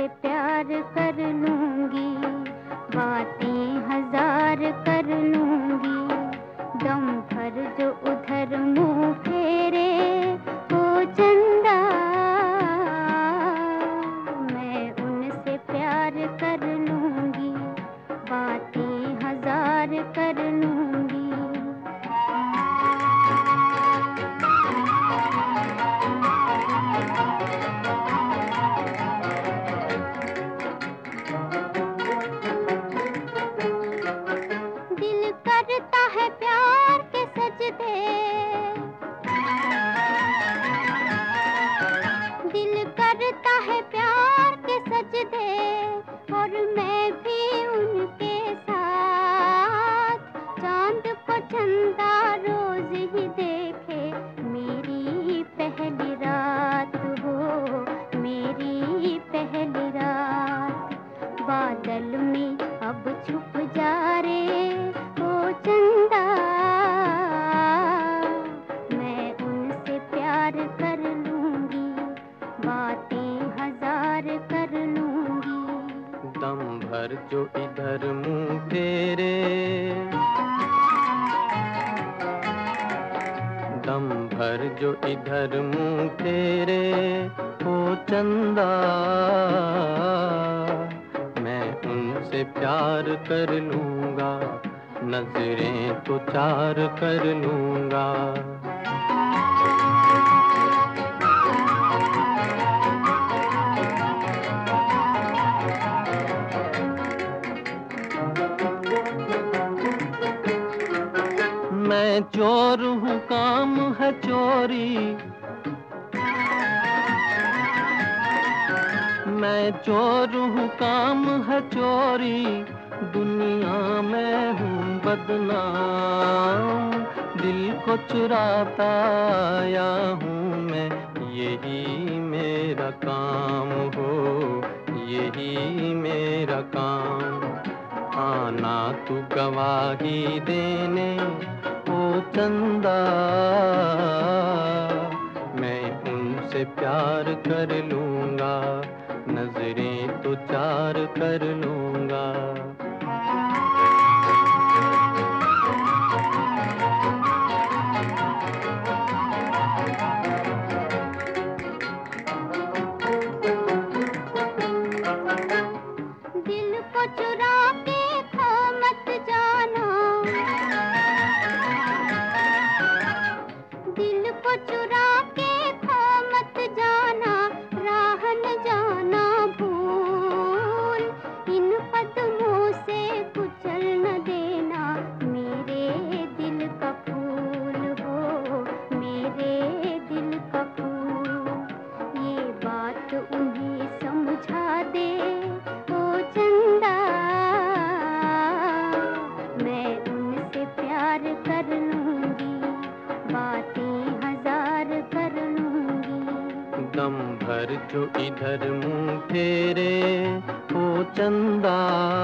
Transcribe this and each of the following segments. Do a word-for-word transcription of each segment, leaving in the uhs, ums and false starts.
उनसे प्यार कर लूंगी, बातें हजार कर लूंगी। दम भर जो उधर मुंह फेरे ओ चंदा, मैं उनसे प्यार कर लूंगी, बातें हजार कर लूंगी। दिल करता है प्यार के सजदे, दिल करता है प्यार के सजदे, और मैं भी उनके साथ। चांद को चंदा रोज ही देखे, मेरी पहली रात हो, मेरी पहली रात। बादल में अब छुप जा रे ओ चंदा, मैं उनसे प्यार कर लूंगी, बातें हजार कर लूंगी। दम भर जो इधर मुंह फेरे, दम भर जो इधर मुंह फेरे ओ चंदा, मैं उनसे प्यार कर लूंगा, नजरें तो चार कर लूंगा। मैं चोर हूँ काम है चोरी, मैं चोर हूँ काम है चोरी, दुनिया में हूँ बदनाम। दिल को चुराता आया हूँ मैं, यही मेरा काम हो, यही मेरा काम। आना तू गवाही देने ओ चंदा, मैं उनसे प्यार कर लूंगा, नजरें तो चार कर लूंगा। दिल को चुरा के खो मत जाना, दिल को चुरा के खो मत जाना, राह न जाना भूल। इन कदमों से कुचल न देना मेरे दिल का फूल हो, मेरे दिल का फूल। ये बात उन्हें समझा दे ओ चंदा, मैं उनसे प्यार कर लूंगी, बातें हजार कर लूंगी। दम भर जो इधर मुंह फेरे ओ चंदा,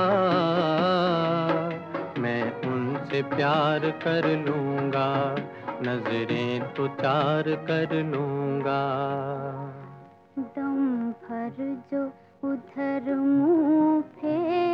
मैं उनसे प्यार कर लूंगा, नजरें तो चार कर लूंगा। दम भर जो उधर मुंह फेरे